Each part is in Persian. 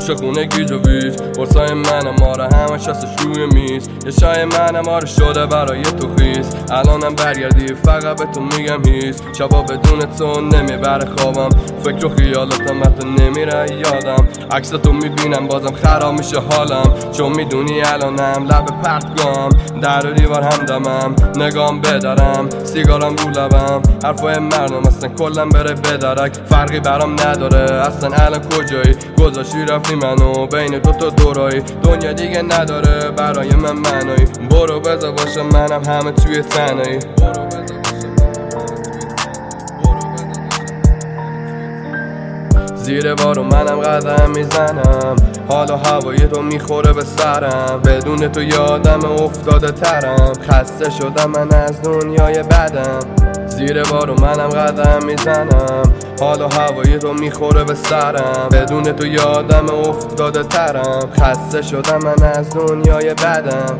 گوشه خونه گیج و ویج، قرصای منم آره همش هستش روی میز، یه چای منم آره شده برای تو خیز. الانم برگردی فقط به تو میگم هیس، شبا بدون تو نمیبره خوابم، فکر و خیالاتم حتی نمیره یادم، عکس تو میبینم بازم خراب میشه حالم، چون میدونی الانم لب پرتگام، در و دیوار همدمم، نگام بدارم، سیگارم رو لبم، حرفای مردم اصلا کلم بره بدرک، فرقی برام نداره اصلا الان کجایی، گذاشتی رفتی منو بین دوتا دورایی، دنیا دیگه نداره برای من معنایی، برو بذار باشم منم همه توی تنهایی. زیر بارو منم قدم میزنم، حالا هوای تو میخوره به سرم، بدون تو یادم افتاده ترم، خسته شدم من از دنیای بدم. زیر بارو منم قدم میزنم، حالا هوای تو میخوره به سرم، بدون تو یادم افتاده ترم، خسته شدم من از دنیای بدم.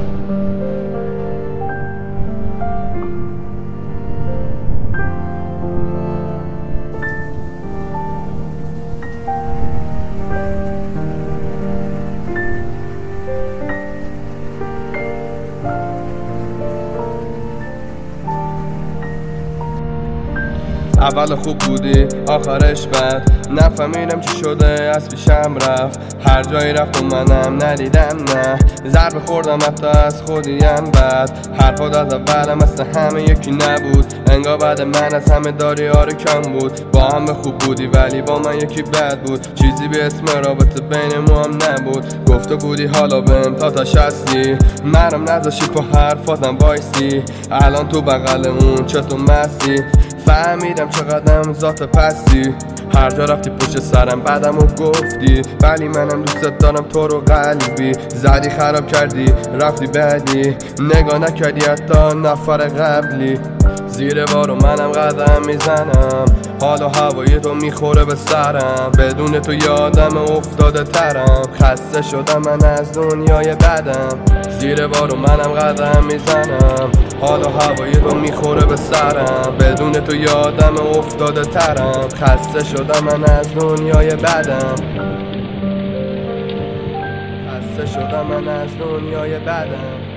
اول خوب بودی آخرش بد، نفهمیدم چی شده از پیشم رفت، هر جایی رفت و منم ندیدم نه، ضربه خوردم حتی از خودیم بد، حرفات از اولم مثل همه یکی نبود، انگار بعد من از همه داری آره کم بود، با همه خوب بودی ولی با من یکی بد بود، چیزی به اسم رابطه بین ما هم نبود، گفته بودی حالا بهم تا تشستی، منم نذاشی پا حرفاتم وایسی، الان تو بغلمون چطور مستی، فهمیدم چقدرم ذات پستی، هر جا رفتی پشت سرم بعدم و گفتی، ولی منم دوست دارم تو رو قلبی، زدی خراب کردی رفتی بعدی، نگاه نکردی حتی نفر قبلی. زیر بارو منم قدم میزنم، حالا هوای تو میخوره به سرم، بدون تو یادم افتاده ترم، خسته شدم من از دنیای بدم. زیر بارو منم قدم میزنم، حالا هوای تو میخوره به سرم، بدون تو یادم افتاده ترم، خسته شدم من از دنیای بدم، خسته شدم من از دنیای بدم.